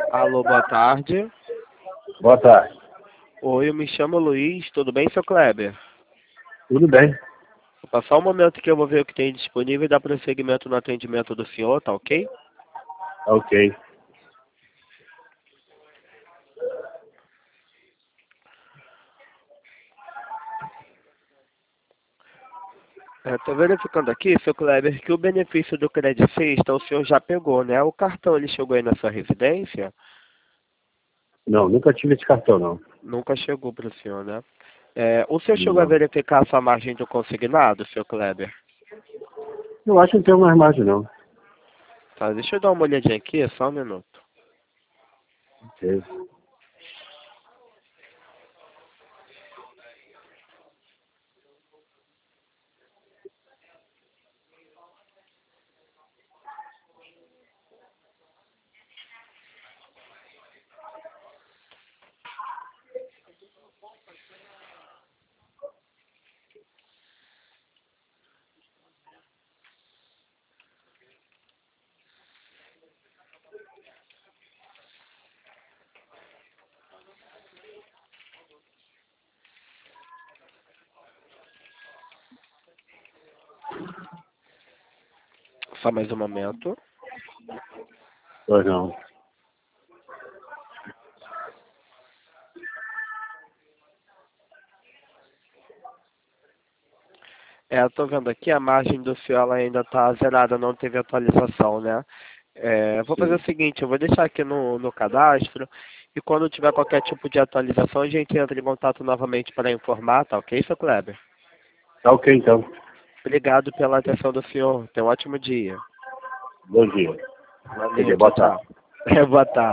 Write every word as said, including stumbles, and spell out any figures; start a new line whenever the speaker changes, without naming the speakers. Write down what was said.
Alô, boa tarde.
Boa tarde.
Oi, eu me chamo Luiz. Tudo bem, seu Kleber?
Tudo bem?
Vou passar um momento que eu vou ver o que tem disponível e dar prosseguimento no atendimento do senhor, tá ok?
Ok.
Estou verificando aqui, seu Kleber, que o benefício do Credit Sexta o senhor já pegou, né? O cartão ele chegou aí na sua residência?
Não, nunca tive esse cartão, não.
Nunca chegou para o senhor, né? É, o senhor chegou a
Não.
verificar a sua margem do consignado, seu Kleber?
Eu acho que não tem mais margem, não.
Tá, deixa eu dar uma olhadinha aqui, só um minuto.
Ok.
Só mais um momento.
Pois não.
É, eu tô vendo aqui, a margem do senhor ela ainda tá zerada, não teve atualização, né? É, vou fazer
Sim.
o seguinte, eu vou deixar aqui no, no cadastro e quando tiver qualquer tipo de atualização a gente entra em contato novamente para informar, tá ok, seu Kleber?
Tá ok, então.
Obrigado pela atenção do senhor, tenha um ótimo dia.
Bom dia. Quer
Valeu,
dizer,
tchau,
boa tarde.
tchau. É, boa tarde.